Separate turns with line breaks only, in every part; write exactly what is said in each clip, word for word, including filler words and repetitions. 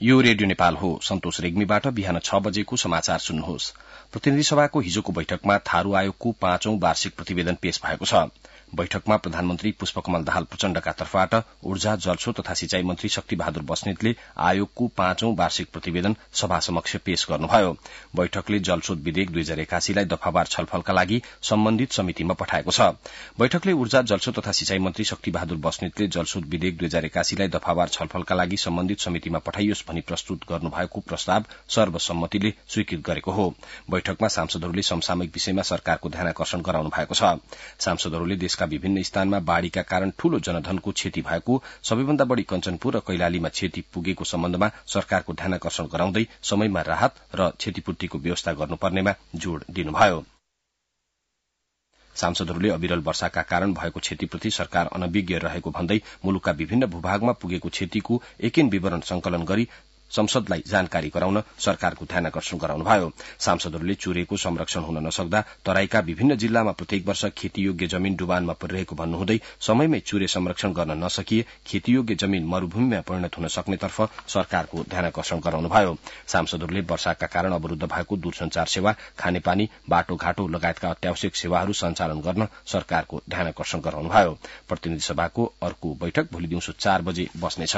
यो रेडियो नेपाल हो। सन्तोष रेग्मीबाट बिहान छ बजेको समाचार सुन्नुहोस्। प्रतिनिधि सभाको हिजोको बैठकमा थारू आयोगको पाँचौं वार्षिक प्रतिवेदन पेश भएको छ। बैठकमा प्रधानमन्त्री पुष्पकमल दाहाल प्रचण्डका तर्फबाट ऊर्जा जलस्रोत तथा सिंचाई मन्त्री शक्ति बहादुर बस्नेतले आयोगको पाँचौं वार्षिक प्रतिवेदन सभा समक्ष पेश गर्नुभयो। बैठकले जलस्रोत विधेयक दुई हजार एकासीलाई दफावार छलफलका लागि सम्बन्धित समितिमा पठाएको छ। बैठकले ऊर्जा जलस्रोत तथा सिंचाई मन्त्री शक्ति बहादुर बस्नेतले जलस्रोत विधेयक दुई हजार एकासीलाई दफावार छलफलका लागि सम्बन्धित समितिमा पठाइयोस् भनी प्रस्तुत गर्नुभएको प्रस्ताव सर्वसम्मतिले स्वीकृत गरेको हो। बैठकमा सांसदहरूले समसामयिक विषयमा सरकारको ध्यानाकर्षण गराउनु भएको छ। सांसदहरूले देशका विभिन्न स्थानमा बाढ़ीका कारण ठूलो जनधनको क्षति भएको, सबैभन्दा बढ़ी कञ्चनपुर र कैलालीमा क्षति पुगेको सम्बन्धमा सरकारको ध्यानाकर्षण गराउँदै समयमा राहत र क्षतिपूर्तिको व्यवस्था गर्नुपर्नेमा जोड़ दिनुभयो। सांसदहरूले अविरल वर्षाका कारण भएको क्षतिप्रति सरकार अनभिज्ञ रहेको भन्दै मुलुकका विभिन्न भूभागमा पुगेको क्षतिको एकिन विवरण संकलन गरी संसदलाई जानकारी गराउन सरकारको ध्यानाकर्षण गराउनुभयो। सांसदहरूले चुरेको संरक्षण हुन नसक्दा तराईका विभिन्न जिल्लामा प्रत्येक वर्ष खेतीयोग्य जमीन डुबानमा परिरहेको भन्नुहुँदै समयमै चुरे संरक्षण गर्न नसकिए खेतीयोग्य जमीन मरूभूमिमा परिणत हुन सक्नेतर्फ सरकारको ध्यानाकर्षण गराउनुभयो। सांसदहरूले वर्षाका कारण अवरूद्ध भएको दूरसञ्चार सेवा, खानेपानी, बाटोघाटो लगायतका अत्यावश्यक सेवाहरू सञ्चालन गर्न सरकारको ध्यानाकर्षण गराउनुभयो। प्रतिनिधि सभाको अर्को बैठक भोलि दिउँसो चार बजे बस्नेछ।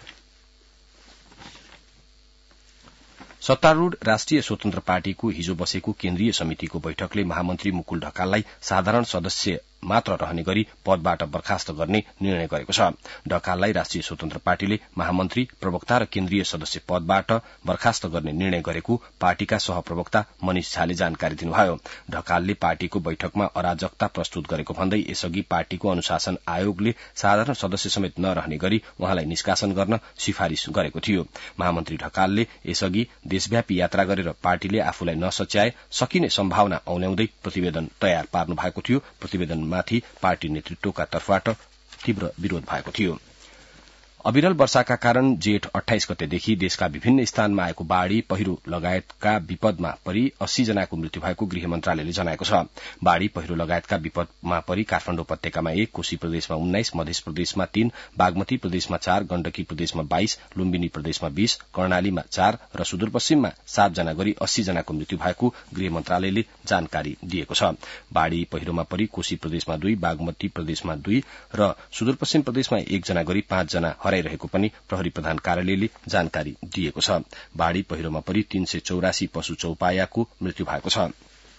सत्तारूढ़ राष्ट्रिय स्वतन्त्र पार्टीको हिजो बसेको केन्द्रीय समितिको बैठकले महामन्त्री मुकुल ढकाललाई साधारण सदस्य मात्र रहने गरी पदबाट बर्खास्त गर्ने निर्णय गरेको छ। ढकाललाई राष्ट्रिय स्वतन्त्र पार्टीले महामन्त्री, प्रवक्ता र केन्द्रीय सदस्य पदबाट बर्खास्त गर्ने निर्णय गरेको पार्टीका सहप्रवक्ता मनिष झाले जानकारी दिनुभयो। ढकालले पार्टीको बैठकमा अराजकता प्रस्तुत गरेको भन्दै यसअघि पार्टीको अनुशासन आयोगले साधारण सदस्य समेत नरहने गरी उहाँलाई निष्कासन गर्न सिफारिश गरेको थियो। महामन्त्री ढकालले यसअघि देशव्यापी यात्रा गरेर पार्टीले आफूलाई नसच्याए सकिने सम्भावना औल्याउँदै प्रतिवेदन तयार पार्नु भएको थियो। प्रतिवेदन माथि पार्टी नेतृत्वका तर्फबाट तीव्र विरोध भएको थियो। अविरल वर्षाका कारण जेठ अठाइस गतेदेखि देशका विभिन्न स्थानमा आएको बाढ़ी, पहिरो लगायतका विपदमा परि अस्सी जनाको मृत्यु भएको गृह मन्त्रालयले जनाएको छ। बाढ़ी, पहिरो लगायतका विपदमा परि काठमाडौँ उपत्यकामा एक, कोशी प्रदेशमा उन्नाइस, मध्य प्रदेशमा तीन, बागमती प्रदेशमा चार, गण्डकी प्रदेशमा बाइस, लुम्बिनी प्रदेशमा बीस, कर्णालीमा चार र सुदूरपश्चिममा सात जना गरी अस्सी जनाको मृत्यु भएको गृह मन्त्रालयले जानकारी दिएको छ। बाढ़ी, पहिरोमा परि कोशी प्रदेशमा दुई, बागमती प्रदेशमा दुई र सुदूरपश्चिम प्रदेशमा एकजना गरी पाँच जना हराइरहेको पनि प्रहरी प्रधान कार्यालयले जानकारी दिएको छ। बाढ़ी, पहिरोमा परि तीन सय चौरासी पशु चौपायाको मृत्यु भएको छ।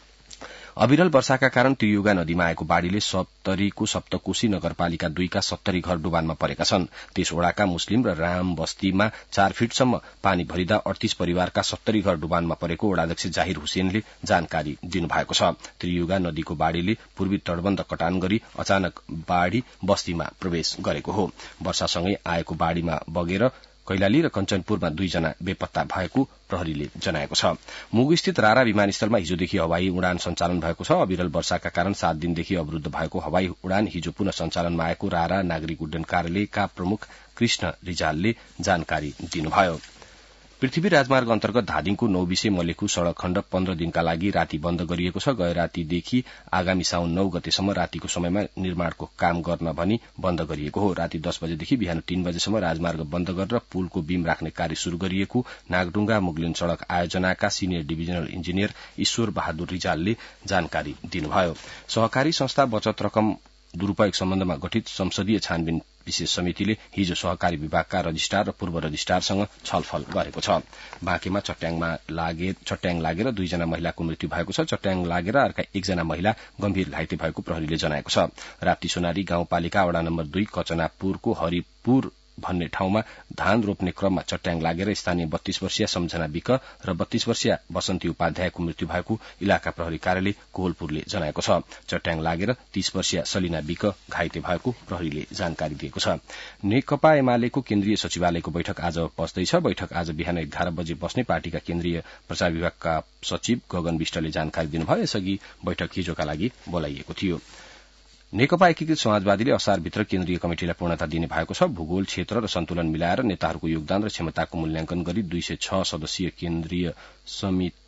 अविरल वर्षाका कारण त्रियुगा नदीमा आएको बाढ़ीले सप्तरीको सप्तकोशी नगरपालिका दुईका सत्तरी घर डुबानमा परेका छन्। त्यस वडाका मुस्लिम र राम बस्तीमा चार फिटसम्म पानी भरिदा अडतीस परिवारका सत्तरी घर डुबानमा परेको वडाध्यक्ष जाहिर हुसेनले जानकारी दिनुभएको छ। त्रियुगा नदीको बाढ़ीले पूर्वी तटबन्ध कटान गरी अचानक बाढ़ी बस्तीमा प्रवेश गरेको हो। वर्षासँगै आएको बाढ़ीमा बगेर कैलाली र कञ्चनपुरमा दुईजना बेपत्ता भएको प्रहरीले जनाएको छ। मुगुस्थित रारा विमानस्थलमा हिजोदेखि हवाई उडान सञ्चालन भएको छ। अविरल वर्षाका कारण सात दिनदेखि अवरूद्ध भएको हवाई उडान हिजो पुनः सञ्चालनमा आएको रारा नागरिक उड्डयन कार्यालयका प्रमुख कृष्ण रिजालले जानकारी दिनुभयो। पृथ्वी राजमार्ग अन्तर्गत धादिङको नौबिसे मलेखु सड़क खण्ड पन्ध्र दिनका लागि राति बन्द गरिएको छ। गए रातिदेखि आगामी साउन नौ गतेसम्म रातिको समयमा निर्माणको काम गर्न भनी बन्द गरिएको हो। राति दस बजेदेखि बिहान तीन बजेसम्म राजमार्ग बन्द गरेर पुलको बीम राख्ने कार्य शुरू गरिएको नागडुङ्गा मुगलिन सड़क आयोजनाका senior divisional engineer Ishwar Bahadur रिजालले जानकारी दिनुभयो। सहकारी संस्था बचत रकम दुरूपयोग सम्बन्धमा गठित संसदीय छानबिन विशेष समितिले हिजो सहकारी विभागका रजिस्ट्रार र पूर्व रजिस्ट्रारसँग छलफल गरेको छ। बाँकेमा चट्याङमा लागे चट्याङ लागेर दुईजना महिलाको मृत्यु भएको छ। चट्याङ लागेर अर्का एकजना महिला गम्भीर घाइते भएको प्रहरीले जनाएको छ। राप्ती सोनारी गाउँपालिका वडा नम्बर दुई कचनापुरको हरिपुर भन्ने ठाउँमा धान रोप्ने क्रममा चट्याङ लागेर स्थानीय बत्तीस वर्षीय सम्झना विक र बत्तीस वर्षीय बसन्ती उपाध्यायको मृत्यु भएको इलाका प्रहरी कार्यालय कोहलपुरले जनाएको छ। चट्याङ लागेर तीस वर्षीय सलिना विक घाइते भएको प्रहरीले जानकारी दिएको छ। नेकपा एमालेको केन्द्रीय सचिवालयको बैठक आज बस्दैछ। बैठक आज बिहान एघार बजे बस्ने पार्टीका केन्द्रीय प्रचार विभागका सचिव गगन विष्टले जानकारी दिनुभयो। यसअघि बैठक हिजोका लागि बोलाइएको थियो। नेकपा एकीकृत समाजवादीले असारभित्र केन्द्रीय कमिटिलाई पूर्णता दिने भएको छ। भूगोल, क्षेत्र र सन्तुलन मिलाएर नेताहरूको योगदान र क्षमताको मूल्याङ्कन गरी दुई सय छ सदस्यीय केन्द्रीय समिति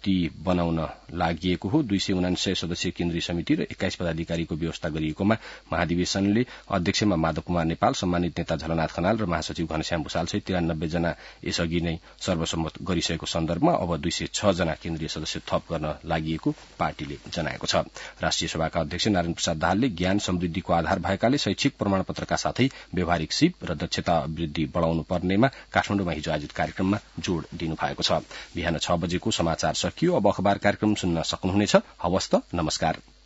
शक्ति बनाउन लागि हो। दुई सय उनासय सदस्यीय केन्द्रीय समिति र एक्काइस पदाधिकारीको व्यवस्था गरिएकोमा महाधिवेशनले अध्यक्षमा माधव कुमार नेपाल, सम्मानित नेता झलनाथ खनाल र महासचिव घनश्याम भूषाल सहित त्रियानब्बे जना यसअघि नै सर्वसम्मत गरिसकेको सन्दर्भमा अब दुई सय छ जना केन्द्रीय सदस्य थप गर्न लागि पार्टीले जनाएको छ। राष्ट्रिय सभाका अध्यक्ष नारायण प्रसाद दाहालले ज्ञान समृद्धिको आधार भएकाले शैक्षिक प्रमाणपत्रका साथै व्यवहारिक सिप र दक्षता वृद्धि बढ़ाउनु पर्नेमा काठमाडौँमा हिजो आयोजित कार्यक्रममा जोड़ दिनु भएको छ। बिहान छ बजेको समाचार सकियो। अब अखबार कार्यक्रम सुन्न सक्नुहुनेछ। हवस् त, नमस्कार।